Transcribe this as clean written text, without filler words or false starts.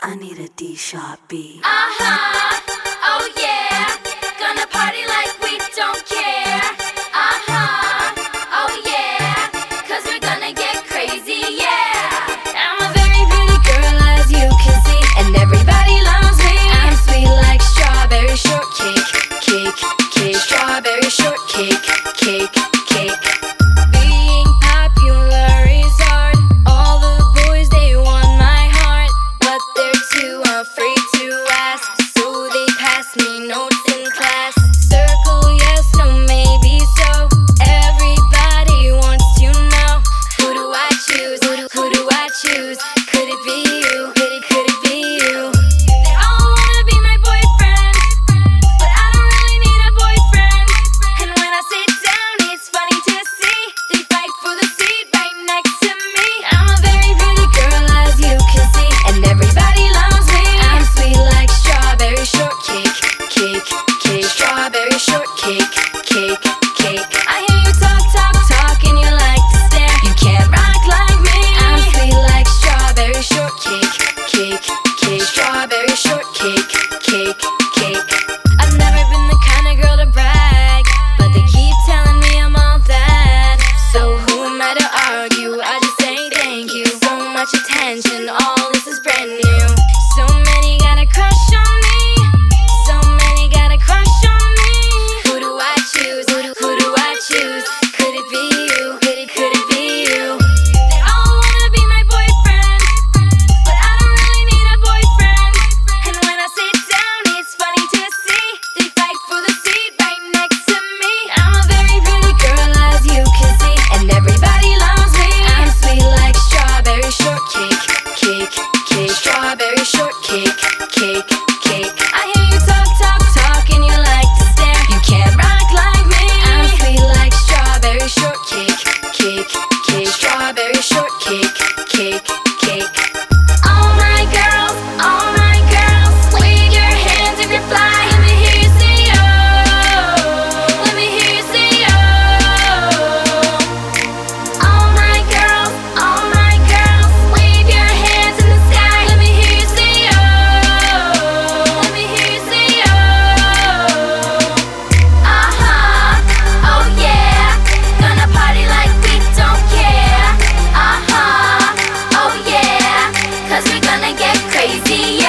I need a D-sharp beat. Oh yeah, gonna party like we don't care. Oh yeah, 'cause we're gonna get crazy, yeah. I'm a very pretty girl, as you can see, and everybody loves me. I'm sweet like strawberry shortcake, cake, cake, strawberry shortcake, cake, cake. Being popular is hard. All the boys, they want my heart, but they're too afraid to ask, so they pass me notes in class. Circle yes, no, maybe so. Everybody wants to know, who do I choose? Who do I choose? Could it be you? Could it be you? They all wanna be my boyfriend, but I don't really need a boyfriend. And when I sit down, it's funny to see they fight for the seat right next to me. I'm a very pretty girl, as you can see, and everybody loves me. I'm sweet like strawberry shortcake, cake, cake, strawberry shortcake, cake, cake. I hear you talk, and you like to stare. You can't rock like me. I'm sweet like strawberry shortcake, cake, cake, strawberry shortcake, cake, cake. I've never been the kind of girl to brag, but they keep telling me I'm all that. So who am I to argue? I just say thank you. So much attention, all this is brand new. So many got a crush on me. So many got a crush on me. Who do I choose? Who do I choose? Could it be you? Could it be you? They all wanna be my boyfriend, but I don't really need a boyfriend. And when I sit down, it's funny to see they fight for the seat right next to me. I'm a very pretty girl, as you can see, and everybody loves me. I'm sweet like strawberry shortcake, cake, cake, strawberry shortcake, cake, cake. I hear you talk, and you like to stare. You can't rock like me. I'm sweet like strawberry shortcake, cake, cake, strawberry shortcake, cake, cake. All my girls, wave your hands if you're fly. Let me hear you say oh. Let me hear you say oh. All my girls, wave your hands in the sky. Let me hear you say oh. Let me hear you say oh. Oh yeah, gonna party like we don't care. Oh yeah, 'cause we're gonna get crazy, yeah.